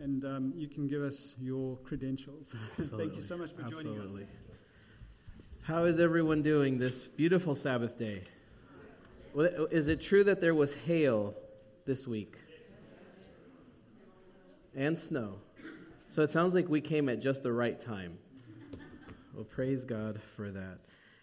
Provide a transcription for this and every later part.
and you can give us your credentials. Thank you so much for joining us. How is everyone doing this beautiful Sabbath day? Well, is it true that there was hail this week? And snow. So it sounds like we came at just the right time. Well, praise God for that.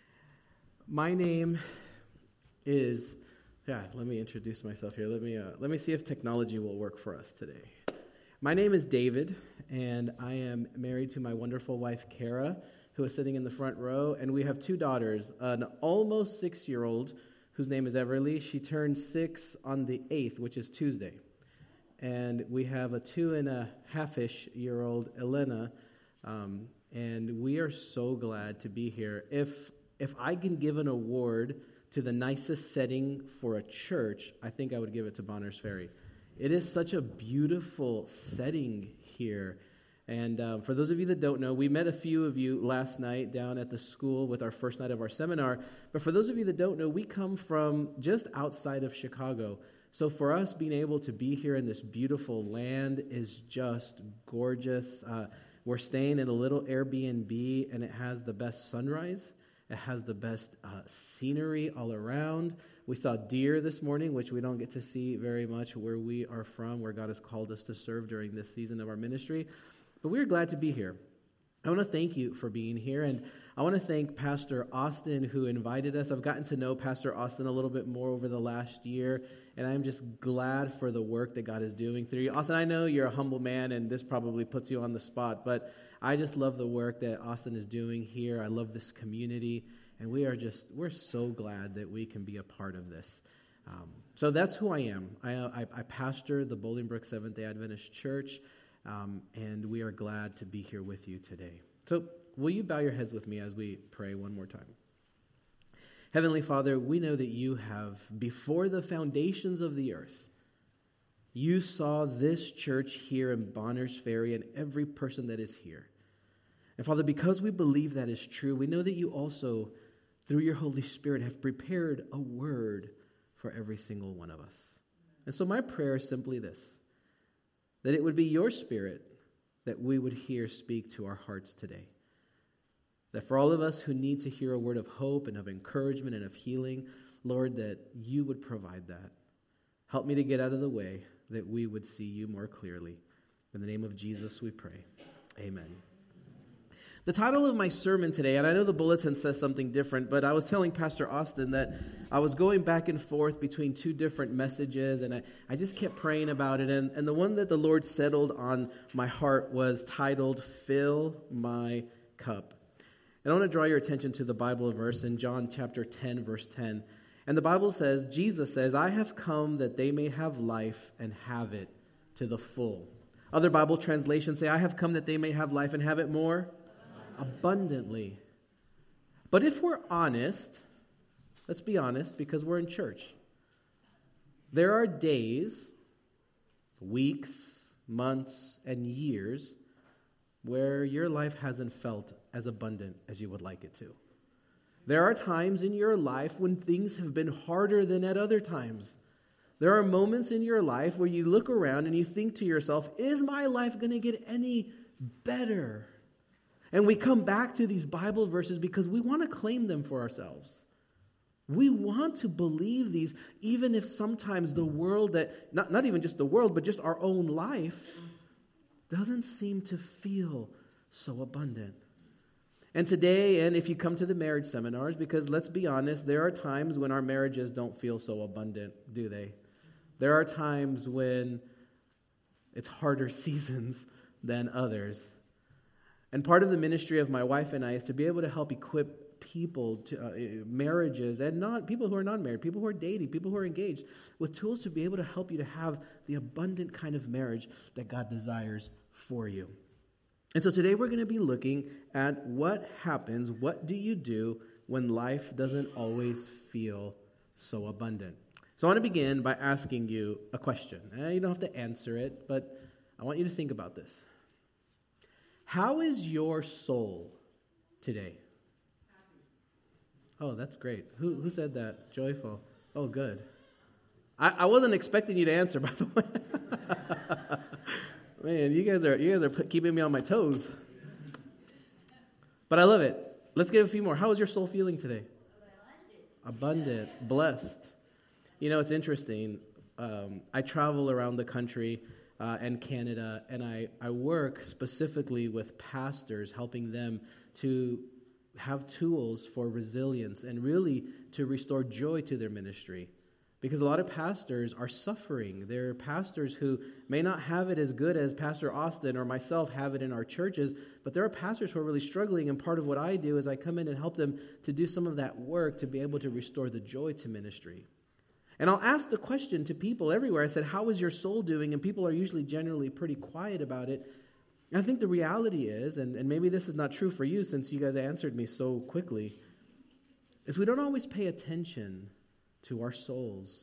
My name is, let me introduce myself here. Let me see if technology will work for us today. My name is David, and I am married to my wonderful wife, Kara, who is sitting in the front row, and we have two daughters, an almost 6-year-old, whose name is Everly. She turned 6 on the 8th, which is Tuesday. And we have a 2.5-ish-year-old, Elena, and we are so glad to be here. If I can give an award to the nicest setting for a church, I think I would give it to Bonners Ferry. It is such a beautiful setting here. And for those of you that don't know, we met a few of you last night down at the school with our first night of our seminar. But for those of you that don't know, we come from just outside of Chicago. So for us, being able to be here in this beautiful land is just gorgeous. We're staying in a little Airbnb, and it has the best sunrise. It has the best scenery all around. We saw deer this morning, which we don't get to see very much where we are from, where God has called us to serve during this season of our ministry. But we're glad to be here. I want to thank you for being here, and I want to thank Pastor Austin who invited us. I've gotten to know Pastor Austin a little bit more over the last year, and I'm just glad for the work that God is doing through you. Austin, I know you're a humble man, and this probably puts you on the spot, but I just love the work that Austin is doing here. I love this community, and we're so glad that we can be a part of this. So that's who I am. I pastor the Bolingbrook Seventh-day Adventist Church, and we are glad to be here with you today. So will you bow your heads with me as we pray one more time? Heavenly Father, we know that you have, before the foundations of the earth, you saw this church here in Bonners Ferry and every person that is here. And Father, because we believe that is true, we know that you also, through your Holy Spirit, have prepared a word for every single one of us. And so my prayer is simply this, that it would be your Spirit that we would hear speak to our hearts today. That for all of us who need to hear a word of hope and of encouragement and of healing, Lord, that you would provide that. Help me to get out of the way, that we would see you more clearly. In the name of Jesus we pray. Amen. The title of my sermon today, and I know the bulletin says something different, but I was telling Pastor Austin that I was going back and forth between two different messages, and I just kept praying about it, and the one that the Lord settled on my heart was titled, Fill My Cup. And I want to draw your attention to the Bible verse in John chapter 10, verse 10. And the Bible says, Jesus says, I have come that they may have life and have it to the full. Other Bible translations say, I have come that they may have life and have it more abundantly. But if we're honest, let's be honest, because we're in church. There are days, weeks, months, and years where your life hasn't felt as abundant as you would like it to. There are times in your life when things have been harder than at other times. There are moments in your life where you look around and you think to yourself, is my life going to get any better? And we come back to these Bible verses because we want to claim them for ourselves. We want to believe these, even if sometimes the world that, not even just the world, but just our own life doesn't seem to feel so abundant. And today, and if you come to the marriage seminars, because let's be honest, there are times when our marriages don't feel so abundant, do they? There are times when it's harder seasons than others. And part of the ministry of my wife and I is to be able to help equip people, to marriages, and not people who are not married, people who are dating, people who are engaged, with tools to be able to help you to have the abundant kind of marriage that God desires for you. And so today we're going to be looking at what happens, what do you do when life doesn't always feel so abundant. So I want to begin by asking you a question. You don't have to answer it, but I want you to think about this. How is your soul today? Oh, that's great. Who said that? Joyful. Oh, good. I wasn't expecting you to answer, by the way. Man, you guys are keeping me on my toes. But I love it. Let's give a few more. How is your soul feeling today? Abundant. Blessed. You know, it's interesting. I travel around the country and Canada, and I work specifically with pastors, helping them to have tools for resilience and really to restore joy to their ministry. Because a lot of pastors are suffering. They're pastors who may not have it as good as Pastor Austin or myself have it in our churches, but there are pastors who are really struggling, and part of what I do is I come in and help them to do some of that work to be able to restore the joy to ministry. And I'll ask the question to people everywhere. I said, how is your soul doing? And people are usually generally pretty quiet about it. And I think the reality is, and maybe this is not true for you since you guys answered me so quickly, is we don't always pay attention to our souls.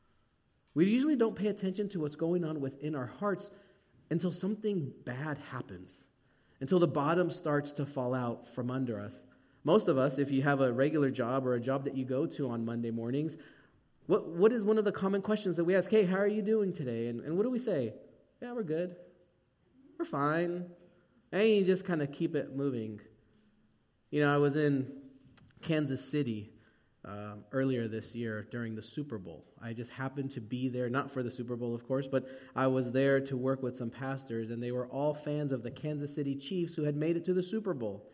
We usually don't pay attention to what's going on within our hearts until something bad happens, until the bottom starts to fall out from under us. Most of us, if you have a regular job or a job that you go to on Monday mornings, what is one of the common questions that we ask? Hey, how are you doing today? And what do we say? Yeah, we're good. We're fine. And you just kind of keep it moving. You know, I was in Kansas City earlier this year during the Super Bowl. I just happened to be there, not for the Super Bowl, of course, but I was there to work with some pastors, and they were all fans of the Kansas City Chiefs who had made it to the Super Bowl.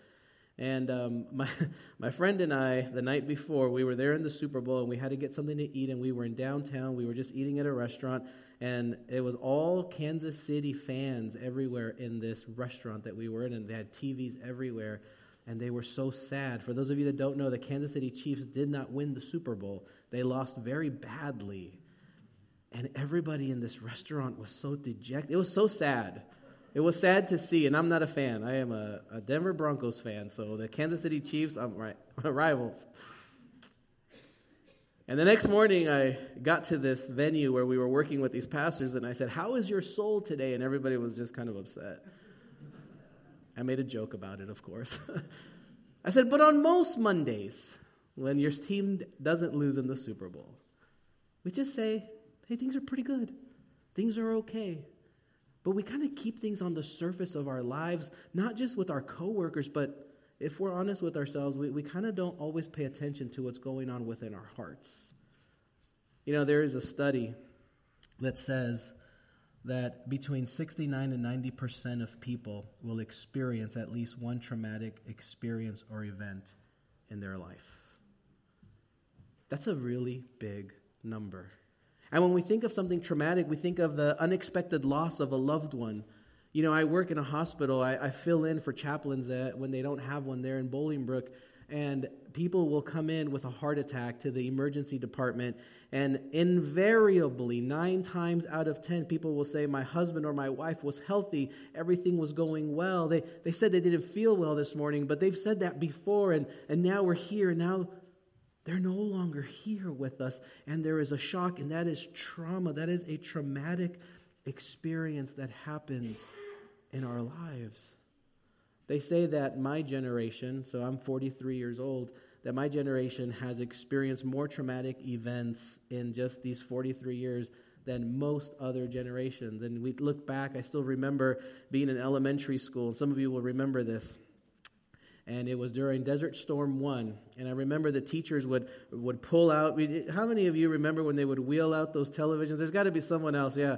And my friend and I, the night before, we were there in the Super Bowl, and we had to get something to eat, and we were in downtown. We were just eating at a restaurant, and it was all Kansas City fans everywhere in this restaurant that we were in, and they had TVs everywhere. And they were so sad. For those of you that don't know, the Kansas City Chiefs did not win the Super Bowl. They lost very badly. And everybody in this restaurant was so dejected. It was so sad. It was sad to see, and I'm not a fan. I am a Denver Broncos fan, so the Kansas City Chiefs, I'm right, rivals. And the next morning, I got to this venue where we were working with these pastors, and I said, how is your soul today? And everybody was just kind of upset. I made a joke about it, of course. I said, but on most Mondays, when your team doesn't lose in the Super Bowl, we just say, hey, things are pretty good. Things are okay. But we kind of keep things on the surface of our lives, not just with our coworkers, but if we're honest with ourselves, we kind of don't always pay attention to what's going on within our hearts. You know, there is a study that says that between 69 and 90% of people will experience at least one traumatic experience or event in their life. That's a really big number. And when we think of something traumatic, we think of the unexpected loss of a loved one. You know, I work in a hospital. I fill in for chaplains that when they don't have one there in Bolingbrook, and people will come in with a heart attack to the emergency department, and invariably, 9 times out of 10, people will say, my husband or my wife was healthy, everything was going well. They said they didn't feel well this morning, but they've said that before, and now we're here, and now they're no longer here with us, and there is a shock, and that is trauma. That is a traumatic experience that happens in our lives. They say that my generation, so I'm 43 years old, that my generation has experienced more traumatic events in just these 43 years than most other generations. And we look back, I still remember being in elementary school, and some of you will remember this. And it was during Desert Storm 1. And I remember the teachers would pull out. How many of you remember when they would wheel out those televisions? There's got to be someone else. Yes.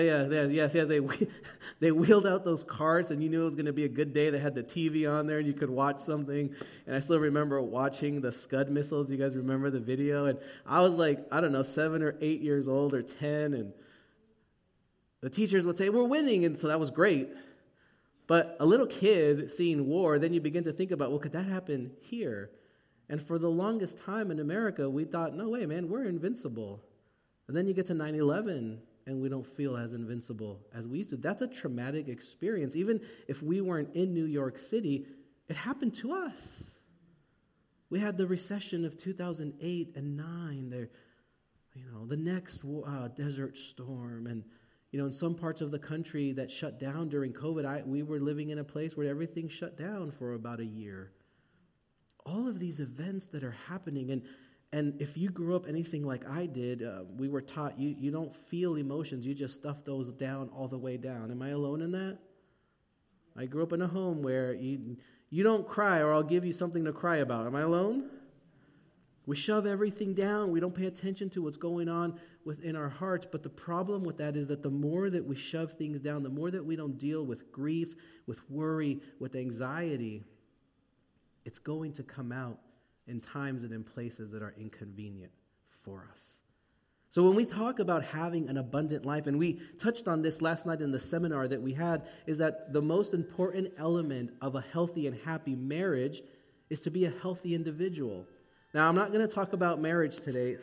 They wheeled out those carts, and you knew it was going to be a good day. They had the TV on there, and you could watch something. And I still remember watching the Scud missiles. You guys remember the video? And I was like, 7 or 8 years old or 10. And the teachers would say, we're winning. And so that was great. But a little kid seeing war, then you begin to think about, well, could that happen here? And for the longest time in America, we thought, no way, man, we're invincible. And then you get to 9/11, and we don't feel as invincible as we used to. That's a traumatic experience. Even if we weren't in New York City, it happened to us. We had the recession of 2008 and 9. There, the next Desert Storm, and in some parts of the country that shut down during COVID, we were living in a place where everything shut down for about a year. All of these events that are happening, And if you grew up anything like I did, we were taught you don't feel emotions. You just stuff those down all the way down. Am I alone in that? I grew up in a home where you don't cry or I'll give you something to cry about. Am I alone? We shove everything down. We don't pay attention to what's going on within our hearts. But the problem with that is that the more that we shove things down, the more that we don't deal with grief, with worry, with anxiety, it's going to come out in times and in places that are inconvenient for us. So when we talk about having an abundant life, and we touched on this last night in the seminar that we had, is that the most important element of a healthy and happy marriage is to be a healthy individual. Now, I'm not going to talk about marriage today,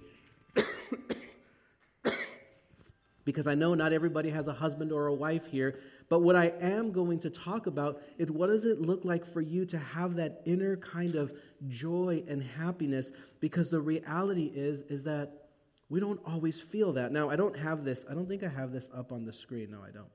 because I know not everybody has a husband or a wife here, but what I am going to talk about is what does it look like for you to have that inner kind of joy and happiness, because the reality is that we don't always feel that. Now, I don't think I have this up on the screen. No, I don't.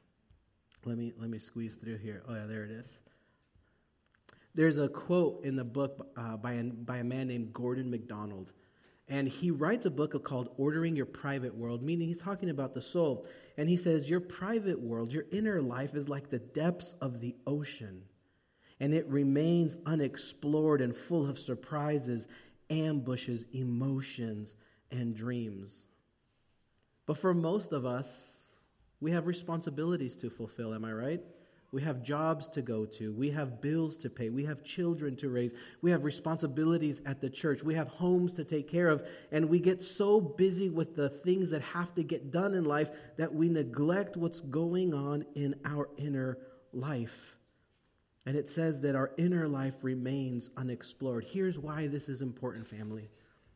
Let me squeeze through here. Oh, yeah, there it is. There's a quote in the book by a man named Gordon MacDonald. And he writes a book called Ordering Your Private World, meaning he's talking about the soul. And he says, your private world, your inner life is like the depths of the ocean. And it remains unexplored and full of surprises, ambushes, emotions, and dreams. But for most of us, we have responsibilities to fulfill, am I right? We have jobs to go to. We have bills to pay. We have children to raise. We have responsibilities at the church. We have homes to take care of. And we get so busy with the things that have to get done in life that we neglect what's going on in our inner life. And it says that our inner life remains unexplored. Here's why this is important, family.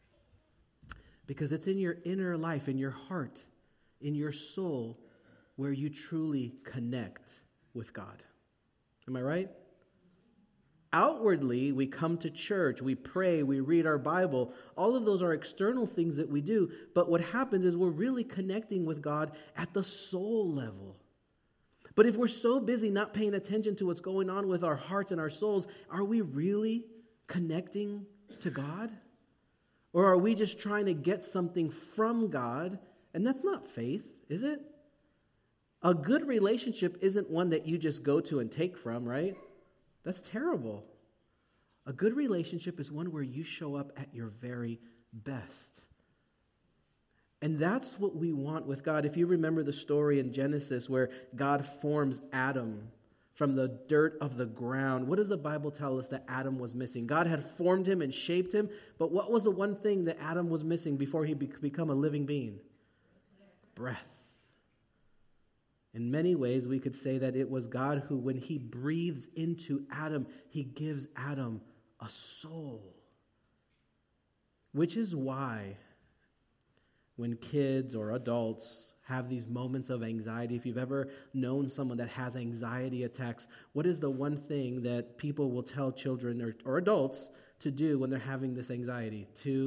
Because it's in your inner life, in your heart, in your soul, where you truly connect with God. Am I right? Outwardly, we come to church, we pray, we read our Bible. All of those are external things that we do. But what happens is we're really connecting with God at the soul level. But if we're so busy not paying attention to what's going on with our hearts and our souls, are we really connecting to God? Or are we just trying to get something from God? And that's not faith, is it? A good relationship isn't one that you just go to and take from, right? That's terrible. A good relationship is one where you show up at your very best. And that's what we want with God. If you remember the story in Genesis where God forms Adam from the dirt of the ground, what does the Bible tell us that Adam was missing? God had formed him and shaped him, but what was the one thing that Adam was missing before he become a living being? Breath. In many ways, we could say that it was God who, when he breathes into Adam, he gives Adam a soul. Which is why when kids or adults have these moments of anxiety, if you've ever known someone that has anxiety attacks, what is the one thing that people will tell children or adults to do when they're having this anxiety?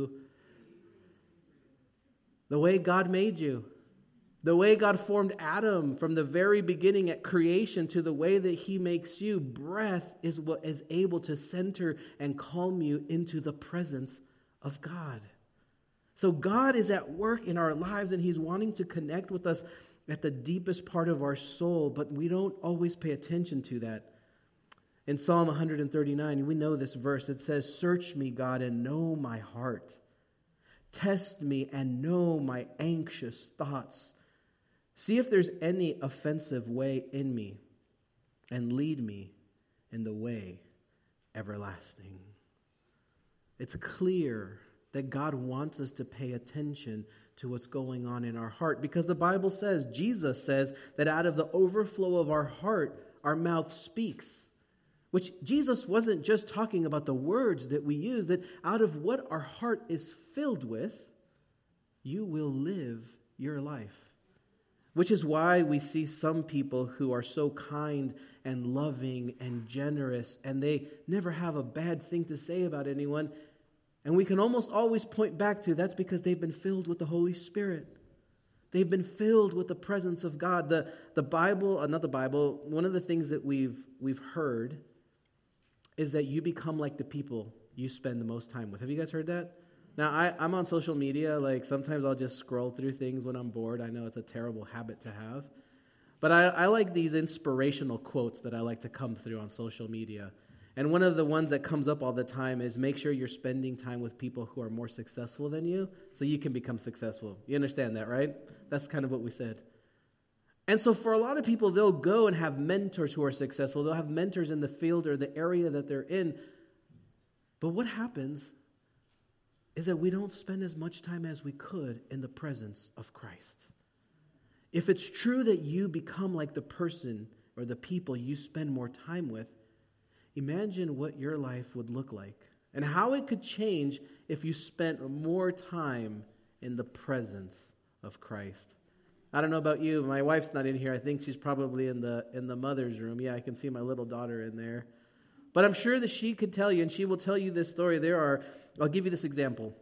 The way God made you. The way God formed Adam from the very beginning at creation to the way that he makes you, breath is what is able to center and calm you into the presence of God. So God is at work in our lives and he's wanting to connect with us at the deepest part of our soul, but we don't always pay attention to that. In Psalm 139, we know this verse. It says, "Search me, God, and know my heart. Test me and know my anxious thoughts. See if there's any offensive way in me, and lead me in the way everlasting." It's clear that God wants us to pay attention to what's going on in our heart, because the Bible says, Jesus says, that out of the overflow of our heart, our mouth speaks. Which Jesus wasn't just talking about the words that we use, that out of what our heart is filled with, you will live your life. Which is why we see some people who are so kind and loving and generous, and they never have a bad thing to say about anyone. And we can almost always point back to that's because they've been filled with the Holy Spirit. They've been filled with the presence of God. The Bible, not the Bible, one of the things that we've heard is that you become like the people you spend the most time with. Have you guys heard that? Now, I'm on social media. Like, sometimes I'll just scroll through things when I'm bored. I know it's a terrible habit to have. But I like these inspirational quotes that I like to come through on social media. And one of the ones that comes up all the time is make sure you're spending time with people who are more successful than you so you can become successful. You understand that, right? That's kind of what we said. And so for a lot of people, they'll go and have mentors who are successful. They'll have mentors in the field or the area that they're in. But what happens is that we don't spend as much time as we could in the presence of Christ. If it's true that you become like the person or the people you spend more time with, imagine what your life would look like and how it could change if you spent more time in the presence of Christ. I don't know about you. My wife's not in here. I think she's probably in the mother's room. Yeah, I can see my little daughter in there. But I'm sure that she could tell you, and she will tell you this story. I'll give you this example.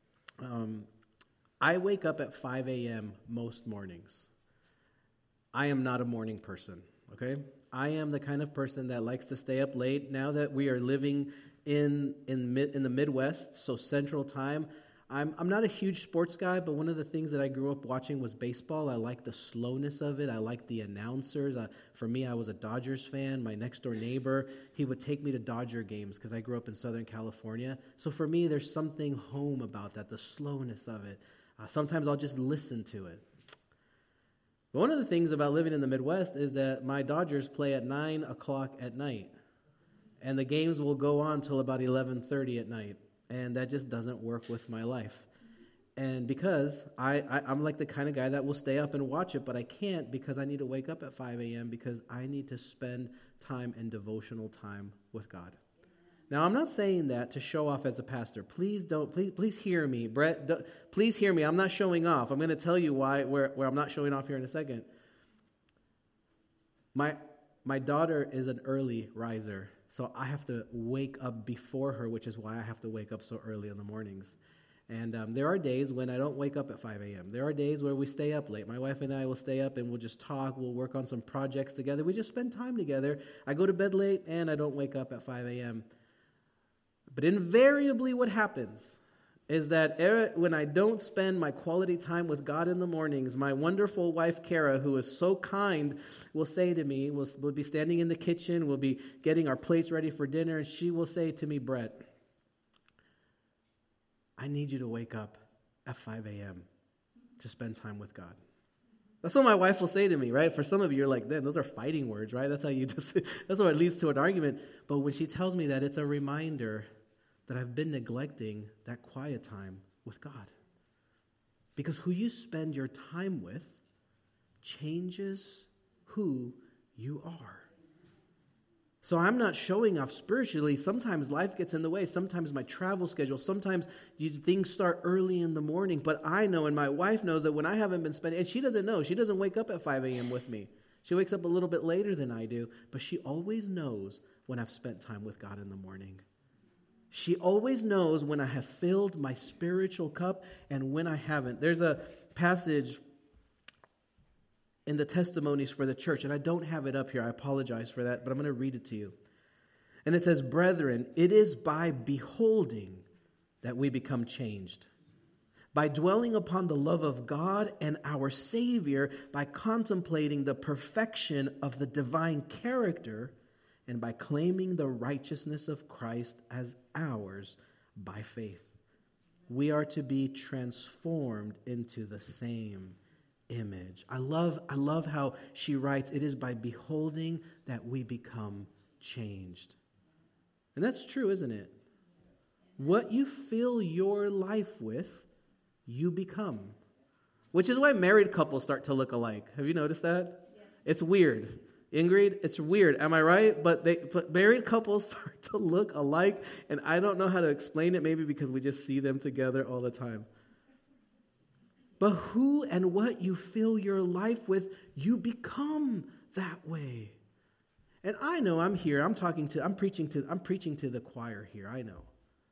I wake up at 5 a.m. most mornings. I am not a morning person, okay? I am the kind of person that likes to stay up late. Now that we are living in the Midwest, so Central Time, I'm not a huge sports guy, but one of the things that I grew up watching was baseball. I like the slowness of it. I like the announcers. For me, I was a Dodgers fan. My next-door neighbor, he would take me to Dodger games because I grew up in Southern California. So for me, there's something home about that, the slowness of it. Sometimes I'll just listen to it. But one of the things about living in the Midwest is that my Dodgers play at 9 o'clock at night. And the games will go on till about 11:30 at night. And that just doesn't work with my life. And because I'm like the kind of guy that will stay up and watch it, but I can't because I need to wake up at 5 a.m. because I need to spend time in devotional time with God. Now, I'm not saying that to show off as a pastor. Please hear me. Brett, please hear me. I'm not showing off. I'm going to tell you where I'm not showing off here in a second. My daughter is an early riser, so I have to wake up before her, which is why I have to wake up so early in the mornings. And there are days when I don't wake up at 5 a.m. There are days where we stay up late. My wife and I will stay up and we'll just talk. We'll work on some projects together. We just spend time together. I go to bed late and I don't wake up at 5 a.m. But invariably what happens is that when I don't spend my quality time with God in the mornings, my wonderful wife, Kara, who is so kind, will say to me, we'll be standing in the kitchen, we'll be getting our plates ready for dinner, and she will say to me, Brett, I need you to wake up at 5 a.m. to spend time with God. That's what my wife will say to me, right? For some of you, you're like, those are fighting words, right? That's what it leads to an argument. But when she tells me that, it's a reminder that I've been neglecting that quiet time with God. Because who you spend your time with changes who you are. So I'm not showing off spiritually. Sometimes life gets in the way. Sometimes my travel schedule. Sometimes things start early in the morning. But I know, and my wife knows, that when I haven't been spending, and she doesn't know. She doesn't wake up at 5 a.m. with me. She wakes up a little bit later than I do. But she always knows when I've spent time with God in the morning. She always knows when I have filled my spiritual cup and when I haven't. There's a passage in the testimonies for the church, and I don't have it up here. I apologize for that, but I'm going to read it to you. And it says, Brethren, it is by beholding that we become changed. By dwelling upon the love of God and our Savior, by contemplating the perfection of the divine character, and by claiming the righteousness of Christ as ours by faith. We are to be transformed into the same image. I love how she writes, it is by beholding that we become changed. And that's true, isn't it? What you fill your life with, you become. Which is why married couples start to look alike. Have you noticed that? Yes. It's weird. Ingrid, it's weird, am I right? But married couples start to look alike, and I don't know how to explain it, maybe because we just see them together all the time. But who and what you fill your life with, you become that way. And I know I'm here, I'm preaching to the choir here, I know.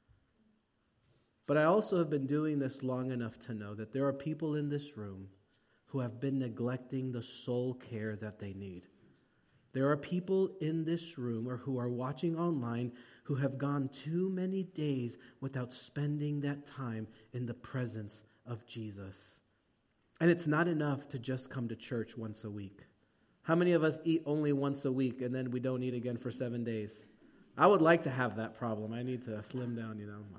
But I also have been doing this long enough to know that there are people in this room who have been neglecting the soul care that they need. There are people in this room or who are watching online who have gone too many days without spending that time in the presence of Jesus. And it's not enough to just come to church once a week. How many of us eat only once a week and then we don't eat again for 7 days? I would like to have that problem. I need to slim down,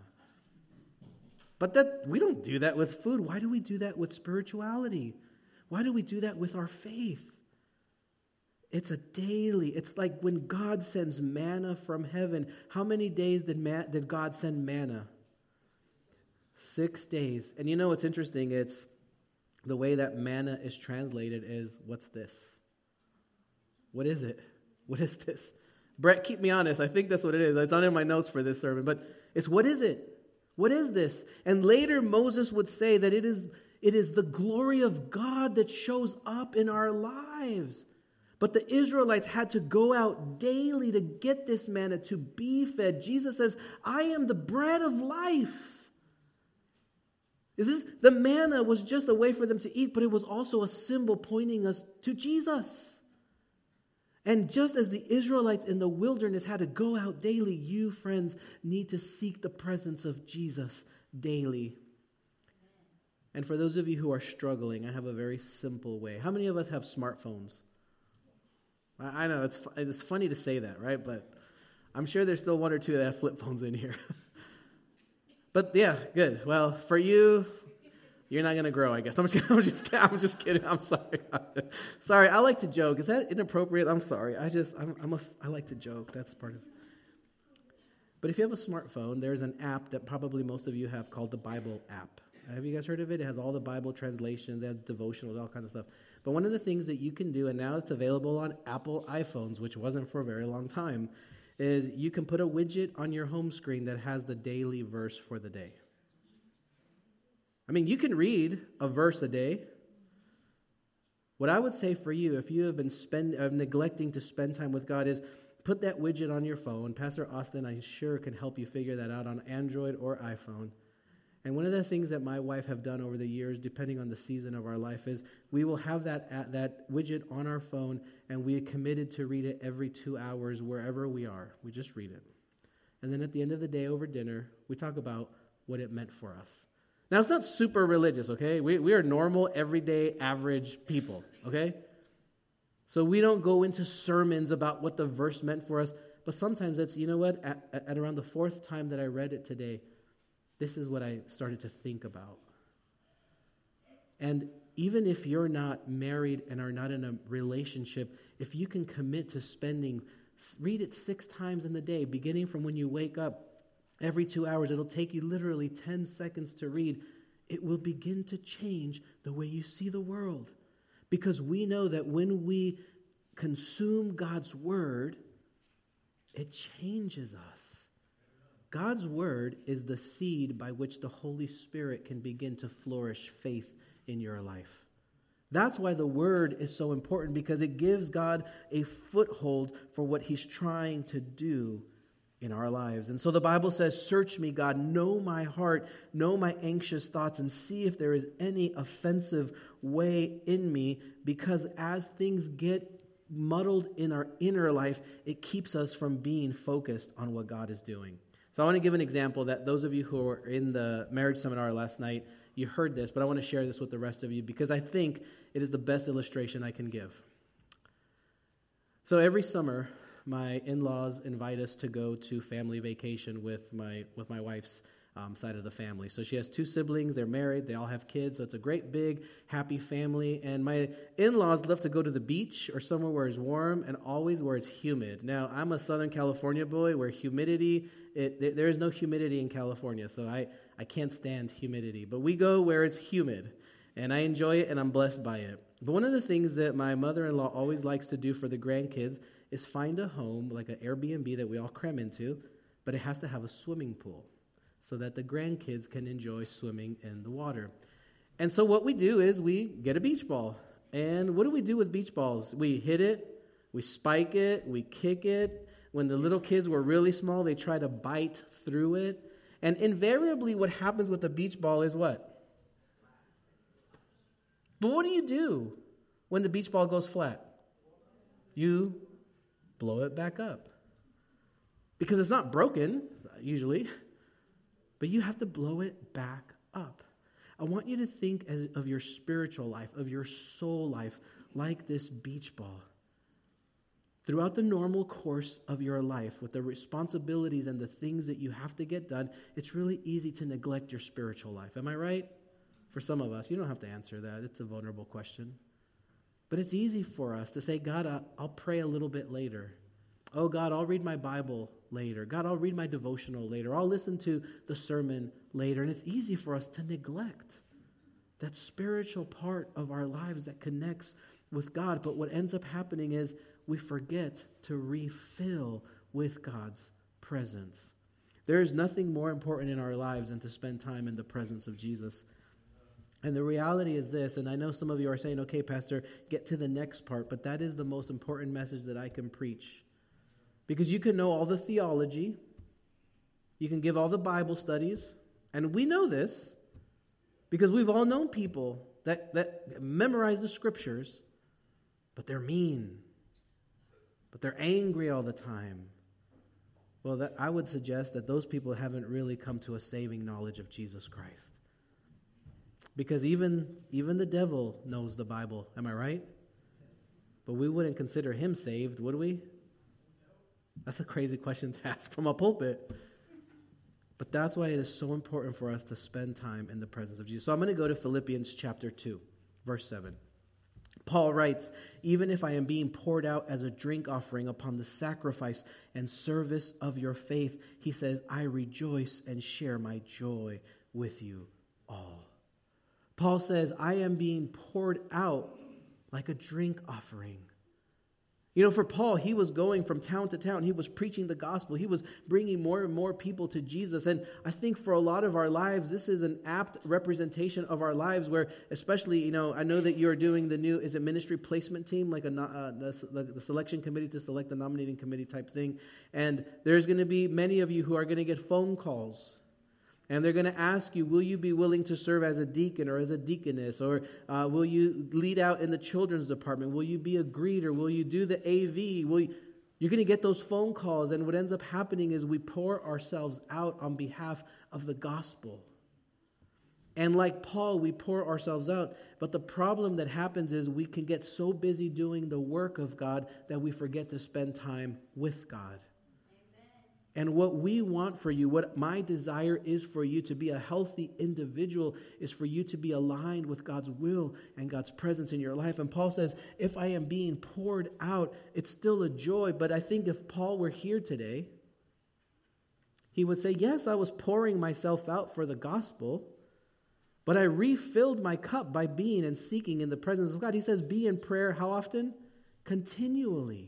But we don't do that with food. Why do we do that with spirituality? Why do we do that with our faith? It's a daily. It's like when God sends manna from heaven. How many days did God send manna? 6 days. And what's interesting? It's the way that manna is translated is, what's this? What is it? What is this? Brett, keep me honest. I think that's what it is. It's not in my notes for this sermon, but it's, what is it? What is this? And later Moses would say that it is the glory of God that shows up in our lives. But the Israelites had to go out daily to get this manna, to be fed. Jesus says, I am the bread of life. The manna was just a way for them to eat, but it was also a symbol pointing us to Jesus. And just as the Israelites in the wilderness had to go out daily, you, friends, need to seek the presence of Jesus daily. And for those of you who are struggling, I have a very simple way. How many of us have smartphones? I know, it's funny to say that, right? But I'm sure there's still one or two that have flip phones in here. But yeah, good. Well, for you, you're not going to grow, I guess. I'm just kidding. I'm sorry. Sorry, I like to joke. Is that inappropriate? I'm sorry. I like to joke. That's part of it. But if you have a smartphone, there's an app that probably most of you have called the Bible app. Have you guys heard of it? It has all the Bible translations, it has devotionals, all kinds of stuff. But one of the things that you can do, and now it's available on Apple iPhones, which wasn't for a very long time, is you can put a widget on your home screen that has the daily verse for the day. I mean, you can read a verse a day. What I would say for you, if you have been neglecting to spend time with God, is put that widget on your phone. Pastor Austin, I'm sure, can help you figure that out on Android or iPhone. And one of the things that my wife have done over the years, depending on the season of our life, is we will have that widget on our phone, and we are committed to read it every 2 hours wherever we are. We just read it. And then at the end of the day over dinner, we talk about what it meant for us. Now, it's not super religious, okay? We are normal, everyday, average people, okay? So we don't go into sermons about what the verse meant for us, but sometimes it's, you know what, at around the 4th time that I read it today, this is what I started to think about. And even if you're not married and are not in a relationship, if you can commit to read it 6 times in the day, beginning from when you wake up, every 2 hours, it'll take you literally 10 seconds to read. It will begin to change the way you see the world. Because we know that when we consume God's word, it changes us. God's word is the seed by which the Holy Spirit can begin to flourish faith in your life. That's why the word is so important, because it gives God a foothold for what he's trying to do in our lives. And so the Bible says, search me, God, know my heart, know my anxious thoughts, and see if there is any offensive way in me, because as things get muddled in our inner life, it keeps us from being focused on what God is doing. So I want to give an example that those of you who were in the marriage seminar last night, you heard this, but I want to share this with the rest of you because I think it is the best illustration I can give. So every summer, my in-laws invite us to go to family vacation with my wife's side of the family. So she has 2 siblings, they're married, they all have kids, so it's a great big happy family. And my in-laws love to go to the beach or somewhere where it's warm and always where it's humid. Now, I'm a Southern California boy where humidity, there is no humidity in California, so I can't stand humidity. But we go where it's humid, and I enjoy it and I'm blessed by it. But one of the things that my mother-in-law always likes to do for the grandkids is find a home, like an Airbnb that we all cram into, but it has to have a swimming pool so that the grandkids can enjoy swimming in the water. And so what we do is we get a beach ball. And what do we do with beach balls? We hit it, we spike it, we kick it. When the little kids were really small, they try to bite through it. And invariably what happens with a beach ball is what? But what do you do when the beach ball goes flat? You blow it back up. Because it's not broken, usually, but you have to blow it back up. I want you to think of your spiritual life, of your soul life, like this beach ball. Throughout the normal course of your life, with the responsibilities and the things that you have to get done, it's really easy to neglect your spiritual life. Am I right? For some of us, you don't have to answer that. It's a vulnerable question. But it's easy for us to say, God, I'll pray a little bit later. Oh, God, I'll read my Bible later. God, I'll read my devotional later. I'll listen to the sermon later. And it's easy for us to neglect that spiritual part of our lives that connects with God. But what ends up happening is we forget to refill with God's presence. There is nothing more important in our lives than to spend time in the presence of Jesus. And the reality is this, and I know some of you are saying, okay, Pastor, get to the next part, but that is the most important message that I can preach. Because you can know all the theology, you can give all the Bible studies, and we know this because we've all known people that memorize the scriptures, but they're mean, but they're angry all the time. Well, I would suggest that those people haven't really come to a saving knowledge of Jesus Christ. Because even the devil knows the Bible, am I right? But we wouldn't consider him saved, would we? That's a crazy question to ask from a pulpit. But that's why it is so important for us to spend time in the presence of Jesus. So I'm going to go to Philippians chapter 2, verse 7. Paul writes, even if I am being poured out as a drink offering upon the sacrifice and service of your faith, he says, I rejoice and share my joy with you all. Paul says, I am being poured out like a drink offering. You know, for Paul, he was going from town to town. He was preaching the gospel. He was bringing more and more people to Jesus. And I think for a lot of our lives, this is an apt representation of our lives where, especially, you know, I know that you're doing the new, is it ministry placement team, like the selection committee to select the nominating committee type thing. And there's going to be many of you who are going to get phone calls. And they're going to ask you, will you be willing to serve as a deacon or as a deaconess? Or will you lead out in the children's department? Will you be a greeter? Will you do the AV? You're going to get those phone calls. And what ends up happening is we pour ourselves out on behalf of the gospel. And like Paul, we pour ourselves out. But the problem that happens is we can get so busy doing the work of God that we forget to spend time with God. And what we want for you, what my desire is for you to be a healthy individual, is for you to be aligned with God's will and God's presence in your life. And Paul says, if I am being poured out, it's still a joy. But I think if Paul were here today, he would say, yes, I was pouring myself out for the gospel, but I refilled my cup by being and seeking in the presence of God. He says, be in prayer how often? Continually.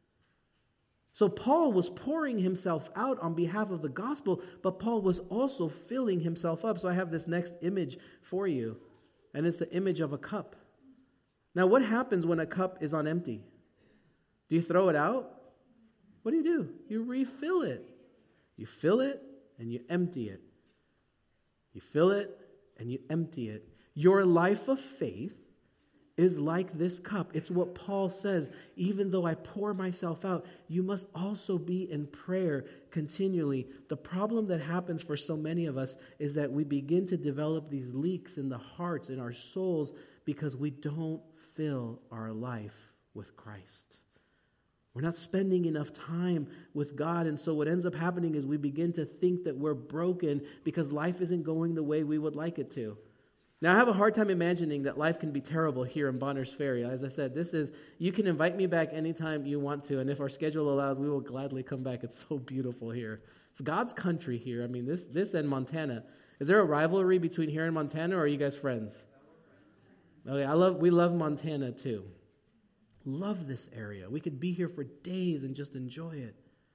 So Paul was pouring himself out on behalf of the gospel, but Paul was also filling himself up. So I have this next image for you, and it's the image of a cup. Now, what happens when a cup is on empty? Do you throw it out? What do? You refill it. You fill it and you empty it. You fill it and you empty it. Your life of faith is like this cup. It's what Paul says. Even though I pour myself out, you must also be in prayer continually. The problem that happens for so many of us is that we begin to develop these leaks in the hearts, in our souls, because we don't fill our life with Christ. We're not spending enough time with God, and so what ends up happening is we begin to think that we're broken because life isn't going the way we would like it to. Now, I have a hard time imagining that life can be terrible here in Bonners Ferry. As I said, you can invite me back anytime you want to, and if our schedule allows, we will gladly come back. It's so beautiful here. It's God's country here. I mean, this and Montana. Is there a rivalry between here and Montana, or are you guys friends? Okay, we love Montana too. Love this area. We could be here for days and just enjoy it.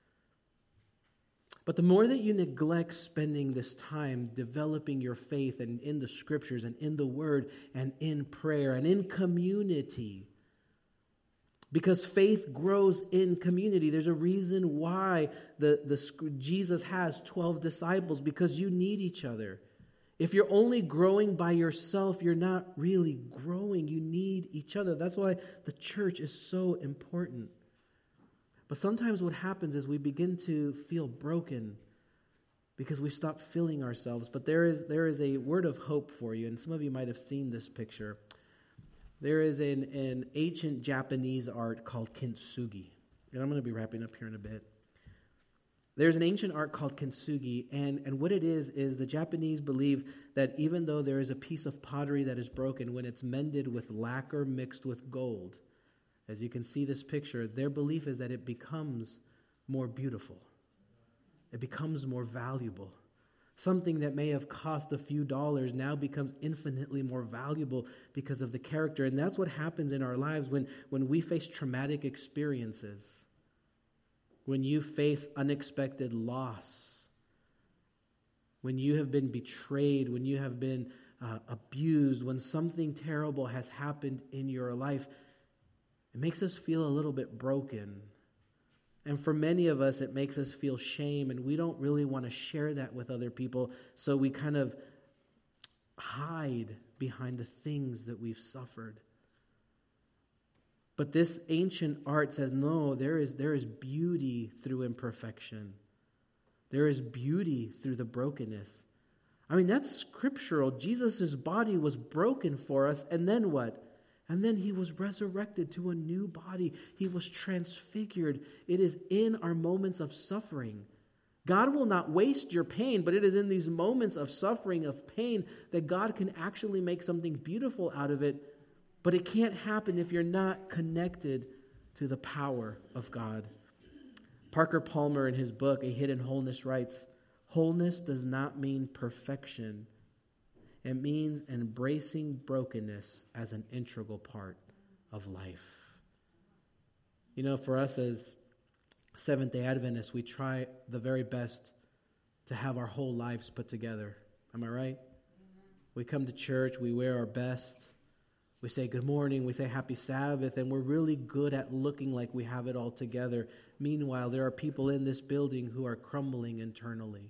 But the more that you neglect spending this time developing your faith and in the scriptures and in the word and in prayer and in community, because faith grows in community. There's a reason why Jesus has 12 disciples, because you need each other. If you're only growing by yourself, you're not really growing. You need each other. That's why the church is so important. But sometimes what happens is we begin to feel broken because we stop filling ourselves. But there is a word of hope for you, and some of you might have seen this picture. There is an ancient Japanese art called kintsugi. And I'm going to be wrapping up here in a bit. There's an ancient art called kintsugi, and what it is the Japanese believe that even though there is a piece of pottery that is broken, when it's mended with lacquer mixed with gold, as you can see this picture, their belief is that it becomes more beautiful. It becomes more valuable. Something that may have cost a few dollars now becomes infinitely more valuable because of the character. And that's what happens in our lives when we face traumatic experiences. When you face unexpected loss, when you have been betrayed, when you have been abused, when something terrible has happened in your life, it makes us feel a little bit broken. And for many of us, it makes us feel shame, and we don't really want to share that with other people, so we kind of hide behind the things that we've suffered. But this ancient art says, no, there is beauty through imperfection. There is beauty through the brokenness. I mean, that's scriptural. Jesus' body was broken for us, and then what? And then he was resurrected to a new body. He was transfigured. It is in our moments of suffering. God will not waste your pain, but it is in these moments of suffering, of pain, that God can actually make something beautiful out of it. But it can't happen if you're not connected to the power of God. Parker Palmer, in his book, A Hidden Wholeness, writes, "Wholeness does not mean perfection. It means embracing brokenness as an integral part of life." You know, for us as Seventh-day Adventists, we try the very best to have our whole lives put together. Am I right? We come to church, we wear our best. We say good morning, we say happy Sabbath, and we're really good at looking like we have it all together. Meanwhile, there are people in this building who are crumbling internally.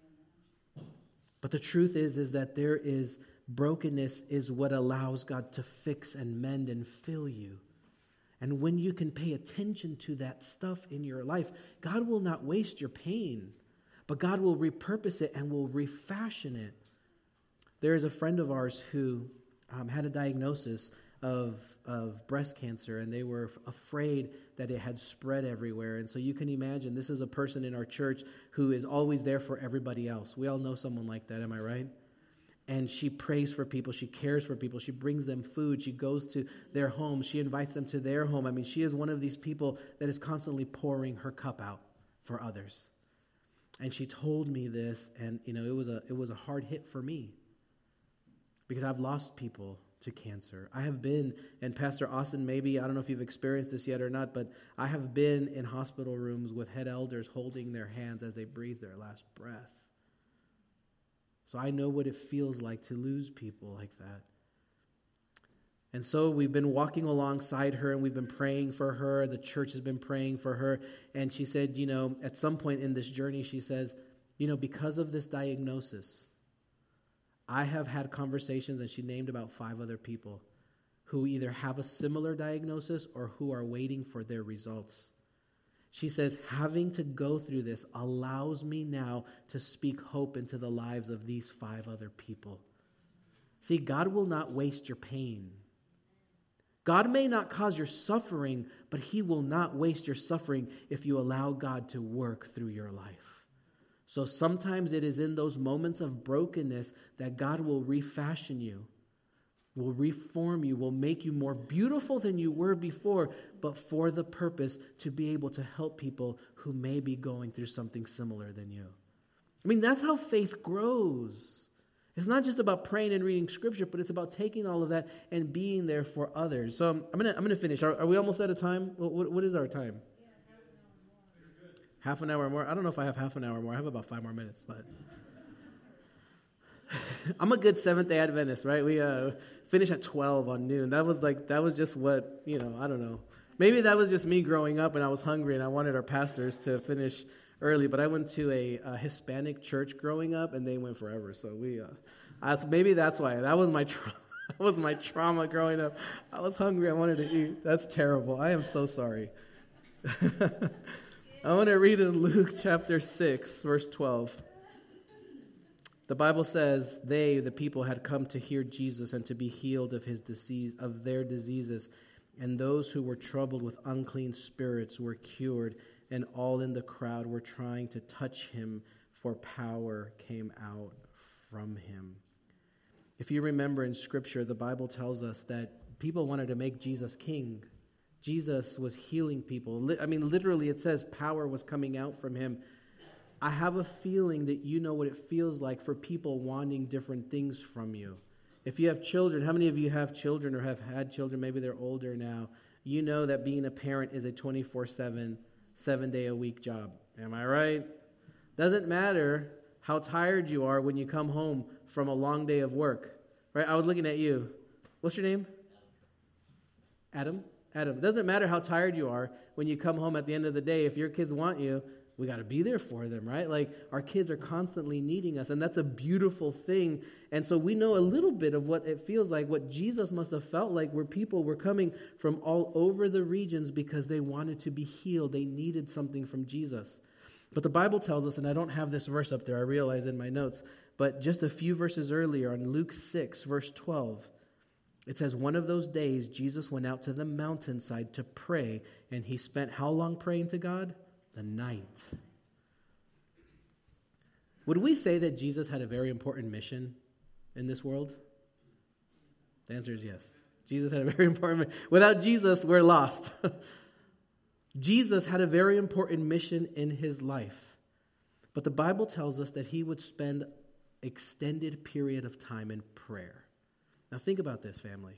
But the truth is that there is brokenness is what allows God to fix and mend and fill you. And when you can pay attention to that stuff in your life, God will not waste your pain, but God will repurpose it and will refashion it. There is a friend of ours who had a diagnosis of breast cancer, and they were afraid that it had spread everywhere. And so you can imagine, this is a person in our church who is always there for everybody else. We all know someone like that, am I right? And she prays for people, she cares for people, she brings them food, she goes to their homes, she invites them to their home. I mean, she is one of these people that is constantly pouring her cup out for others. And she told me this, and it was a hard hit for me, because I've lost people to cancer. I have been, and Pastor Austin, maybe, I don't know if you've experienced this yet or not, but I have been in hospital rooms with head elders holding their hands as they breathe their last breath. So I know what it feels like to lose people like that. And so we've been walking alongside her, and we've been praying for her. The church has been praying for her. And she said, at some point in this journey, she says, because of this diagnosis, I have had conversations, and she named about 5 other people who either have a similar diagnosis or who are waiting for their results. She says, having to go through this allows me now to speak hope into the lives of these 5 other people. See, God will not waste your pain. God may not cause your suffering, but He will not waste your suffering if you allow God to work through your life. So sometimes it is in those moments of brokenness that God will refashion you, will reform you, will make you more beautiful than you were before, but for the purpose to be able to help people who may be going through something similar than you. I mean, that's how faith grows. It's not just about praying and reading scripture, but it's about taking all of that and being there for others. So I'm gonna finish. Are we almost out of time? What is our time? Half an hour more? I don't know if I have half an hour more. I have about 5 more minutes, but I'm a good Seventh-day Adventist, right? We finish at 12 on noon. That was just what, I don't know. Maybe that was just me growing up and I was hungry and I wanted our pastors to finish early, but I went to a Hispanic church growing up and they went forever. So maybe that's why. That was my trauma. That was my trauma growing up. I was hungry. I wanted to eat. That's terrible. I am so sorry. I want to read in Luke chapter 6, verse 12. The Bible says, they, the people, had come to hear Jesus and to be healed of his disease, of their diseases. And those who were troubled with unclean spirits were cured, and all in the crowd were trying to touch him, for power came out from him. If you remember in Scripture, the Bible tells us that people wanted to make Jesus king. Jesus was healing people. I mean, literally it says power was coming out from him. I have a feeling that you know what it feels like for people wanting different things from you. If you have children, how many of you have children or have had children? Maybe they're older now. You know that being a parent is a 24/7, 7-day-a-week job. Am I right? Doesn't matter how tired you are when you come home from a long day of work. Right? I was looking at you. What's your name? Adam? Adam. It doesn't matter how tired you are when you come home at the end of the day. If your kids want you, we got to be there for them, right? Like, our kids are constantly needing us, and that's a beautiful thing. And so we know a little bit of what it feels like, what Jesus must have felt like, where people were coming from all over the regions because they wanted to be healed. They needed something from Jesus. But the Bible tells us, and I don't have this verse up there, I realize in my notes, but just a few verses earlier on Luke 6, verse 12, it says, one of those days, Jesus went out to the mountainside to pray, and he spent how long praying to God? The night. Would we say that Jesus had a very important mission in this world? The answer is yes. Jesus had a very important mission. Without Jesus, we're lost. Jesus had a very important mission in his life. But the Bible tells us that he would spend extended period of time in prayer. Now think about this, family.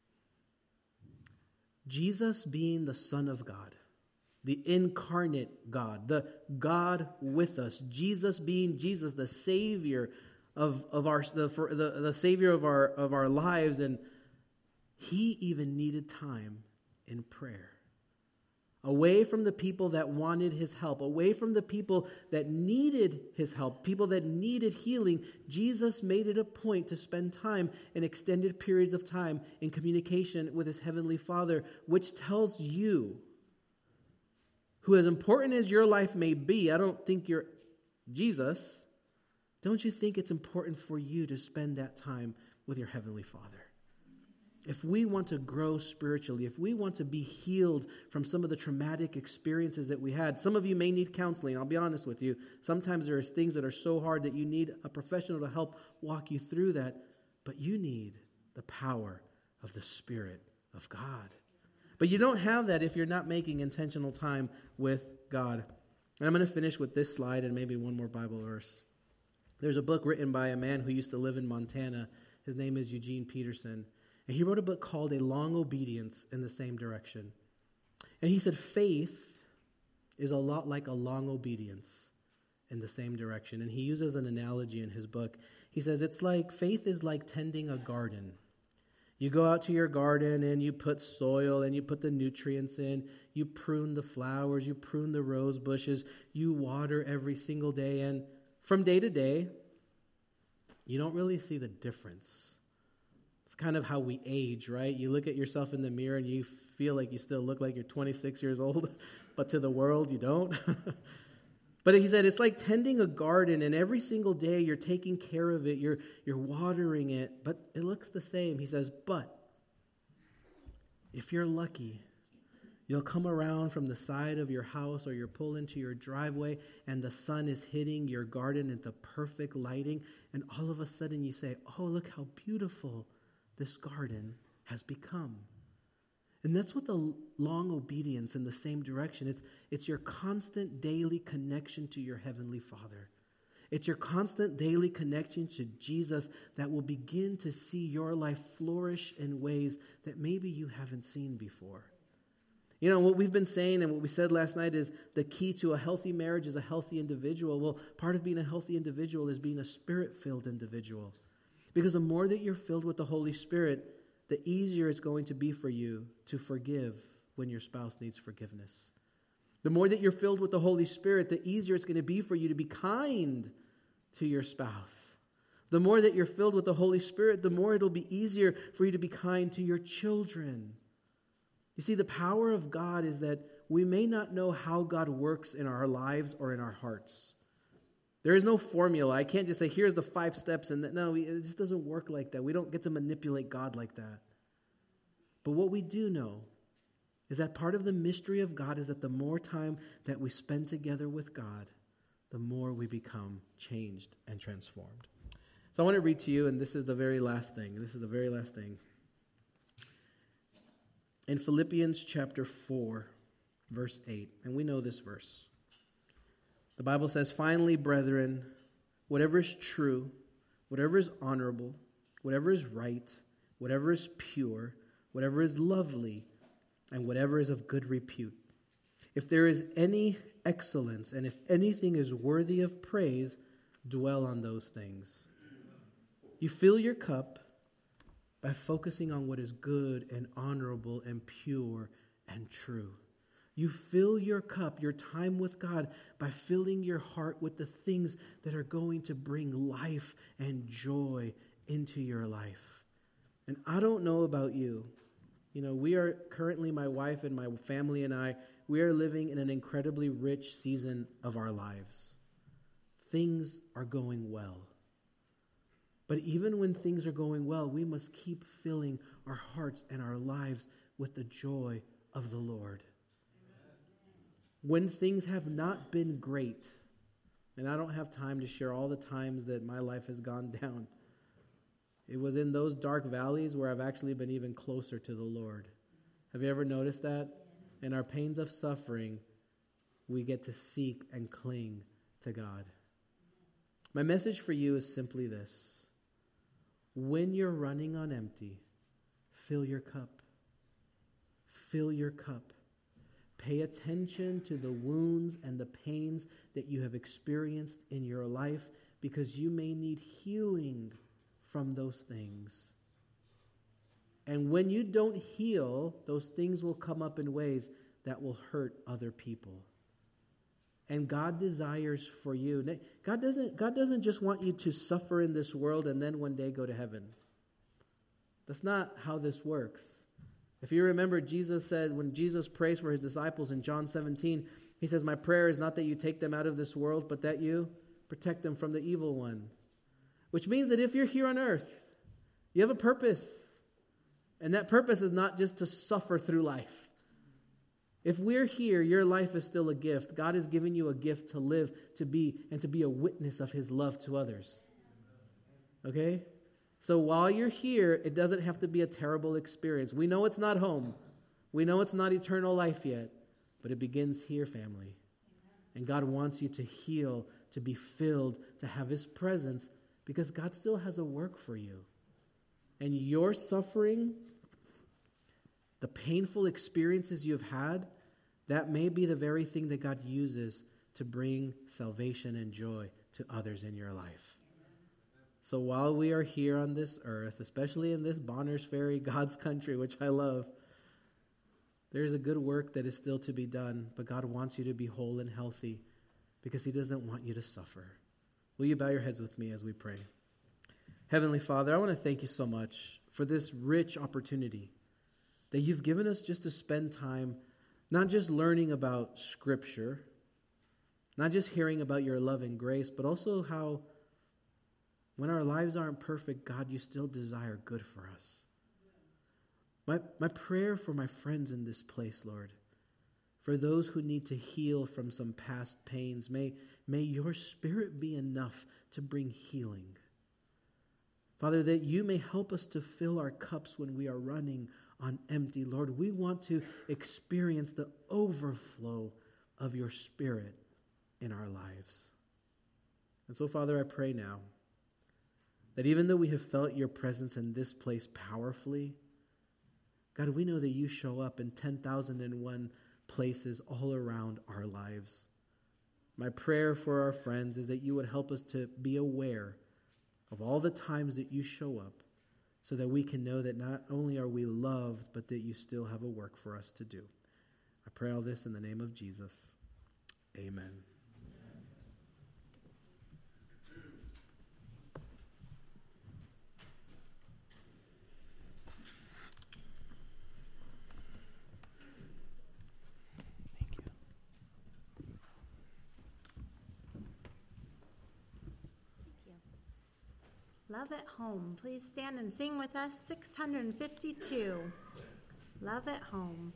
Jesus being the Son of God, the incarnate God, the God with us, Jesus being Jesus, the Savior of our the Savior of our lives, and he even needed time in prayer. Away from the people that wanted his help, away from the people that needed his help, people that needed healing, Jesus made it a point to spend time in extended periods of time in communication with his heavenly Father, which tells you, who as important as your life may be, I don't think you're Jesus, don't you think it's important for you to spend that time with your heavenly Father? If we want to grow spiritually, if we want to be healed from some of the traumatic experiences that we had, some of you may need counseling, I'll be honest with you. Sometimes there are things that are so hard that you need a professional to help walk you through that, but you need the power of the Spirit of God. But you don't have that if you're not making intentional time with God. And I'm going to finish with this slide and maybe one more Bible verse. There's a book written by a man who used to live in Montana. His name is Eugene Peterson. And he wrote a book called A Long Obedience in the Same Direction. And he said faith is a lot like a long obedience in the same direction. And he uses an analogy in his book. He says it's like, faith is like tending a garden. You go out to your garden and you put soil and you put the nutrients in. You prune the flowers, you prune the rose bushes. You water every single day. And from day to day, you don't really see the difference. Kind of how we age, right? You look at yourself in the mirror and you feel like you still look like you're 26 years old, but to the world you don't. But he said it's like tending a garden, and every single day you're taking care of it, you're watering it, but it looks the same. He says, but if you're lucky, you'll come around from the side of your house or you'll pull into your driveway and the sun is hitting your garden at the perfect lighting, and all of a sudden you say, oh, look how beautiful this garden has become. And that's what the long obedience in the same direction. It's your constant daily connection to your heavenly Father. It's your constant daily connection to Jesus that will begin to see your life flourish in ways that maybe you haven't seen before. You know, what we've been saying and what we said last night is the key to a healthy marriage is a healthy individual. Well, part of being a healthy individual is being a Spirit-filled individual. Because the more that you're filled with the Holy Spirit, the easier it's going to be for you to forgive when your spouse needs forgiveness. The more that you're filled with the Holy Spirit, the easier it's going to be for you to be kind to your spouse. The more that you're filled with the Holy Spirit, the more it'll be easier for you to be kind to your children. You see, the power of God is that we may not know how God works in our lives or in our hearts. There is no formula. I can't just say, here's the 5 steps. And no, it just doesn't work like that. We don't get to manipulate God like that. But what we do know is that part of the mystery of God is that the more time that we spend together with God, the more we become changed and transformed. So I want to read to you, and this is the very last thing. In Philippians chapter 4, verse 8, and we know this verse. The Bible says, "Finally, brethren, whatever is true, whatever is honorable, whatever is right, whatever is pure, whatever is lovely, and whatever is of good repute. If there is any excellence, and if anything is worthy of praise, dwell on those things." You fill your cup by focusing on what is good and honorable and pure and true. You fill your cup, your time with God, by filling your heart with the things that are going to bring life and joy into your life. And I don't know about you. We are currently, my wife and my family and I, we are living in an incredibly rich season of our lives. Things are going well. But even when things are going well, we must keep filling our hearts and our lives with the joy of the Lord. When things have not been great, and I don't have time to share all the times that my life has gone down, it was in those dark valleys where I've actually been even closer to the Lord. Have you ever noticed that? In our pains of suffering, we get to seek and cling to God. My message for you is simply this. When you're running on empty, fill your cup. Fill your cup. Pay attention to the wounds and the pains that you have experienced in your life, because you may need healing from those things. And when you don't heal, those things will come up in ways that will hurt other people. And God desires for you. God doesn't just want you to suffer in this world and then one day go to heaven. That's not how this works. If you remember, Jesus said, when Jesus prays for his disciples in John 17, he says, "My prayer is not that you take them out of this world, but that you protect them from the evil one." Which means that if you're here on earth, you have a purpose. And that purpose is not just to suffer through life. If we're here, your life is still a gift. God has given you a gift to live, to be a witness of his love to others. Okay? So while you're here, it doesn't have to be a terrible experience. We know it's not home. We know it's not eternal life yet. But it begins here, family. And God wants you to heal, to be filled, to have his presence, because God still has a work for you. And your suffering, the painful experiences you've had, that may be the very thing that God uses to bring salvation and joy to others in your life. So while we are here on this earth, especially in this Bonners Ferry, God's country, which I love, there is a good work that is still to be done, but God wants you to be whole and healthy because he doesn't want you to suffer. Will you bow your heads with me as we pray? Heavenly Father, I want to thank you so much for this rich opportunity that you've given us just to spend time not just learning about Scripture, not just hearing about your love and grace, but also how when our lives aren't perfect, God, you still desire good for us. My prayer for my friends in this place, Lord, for those who need to heal from some past pains, may your Spirit be enough to bring healing. Father, that you may help us to fill our cups when we are running on empty. Lord, we want to experience the overflow of your Spirit in our lives. And so, Father, I pray now that even though we have felt your presence in this place powerfully, God, we know that you show up in 10,001 places all around our lives. My prayer for our friends is that you would help us to be aware of all the times that you show up, so that we can know that not only are we loved, but that you still have a work for us to do. I pray all this in the name of Jesus. Amen. Love at Home. Please stand and sing with us, 652. Love at Home.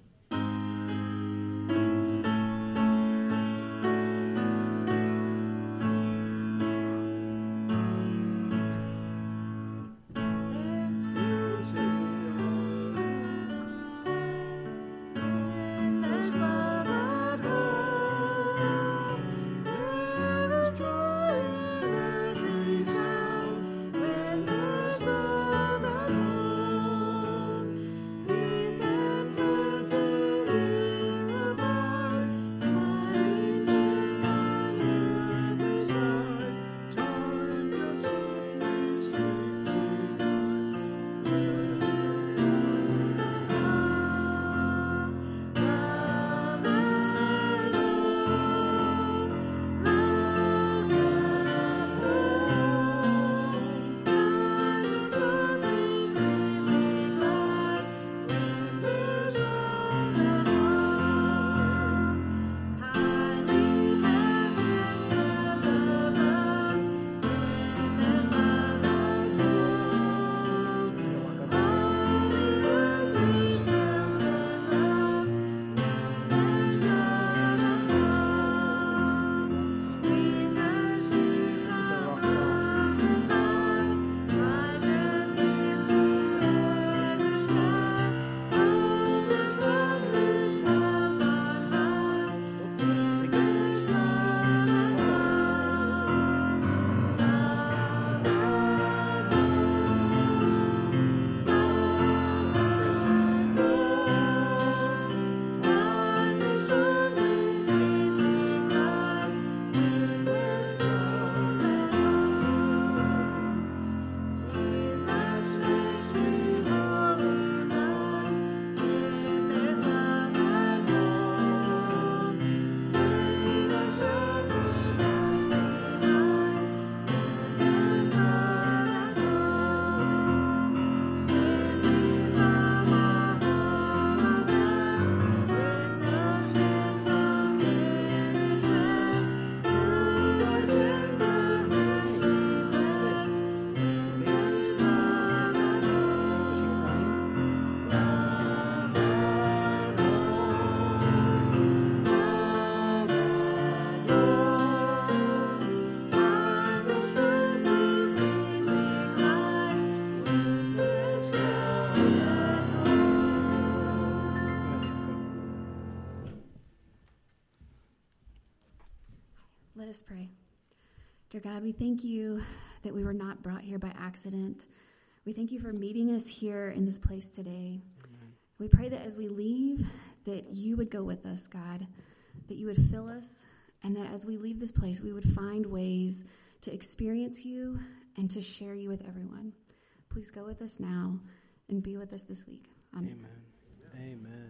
Let us pray. Dear God, we thank you that we were not brought here by accident. We thank you for meeting us here in this place today. Amen. We pray that as we leave, that you would go with us, God, that you would fill us, and that as we leave this place, we would find ways to experience you and to share you with everyone. Please go with us now and be with us this week. Amen. Amen. Amen.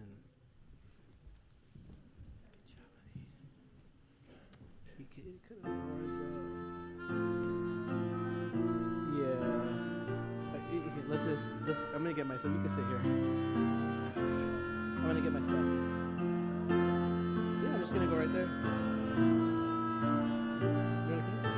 I'm going to get myself. You can sit here. I'm going to get my stuff. Yeah, I'm just going to go right there. You want to come?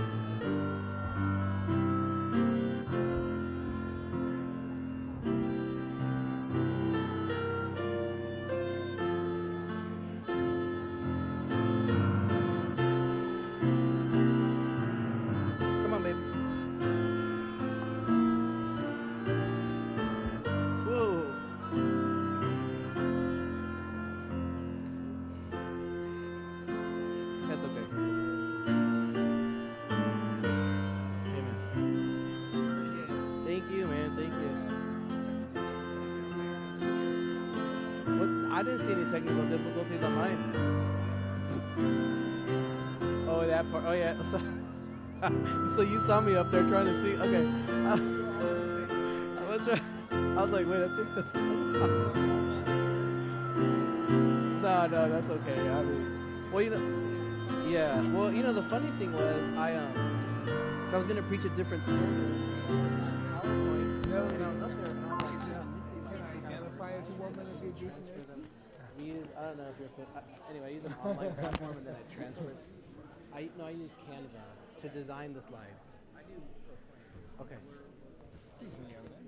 I didn't see any technical difficulties on mine. Oh, that part. Oh, yeah. So you saw me up there trying to see. Okay. I was like, wait, I think that's... No, that's okay. I mean, well, yeah. Well, the funny thing was, I was going to preach a different sermon. I don't know if you're anyway, I use an online platform and then I transfer it. I use Canva to design the slides. Okay. speaking of that.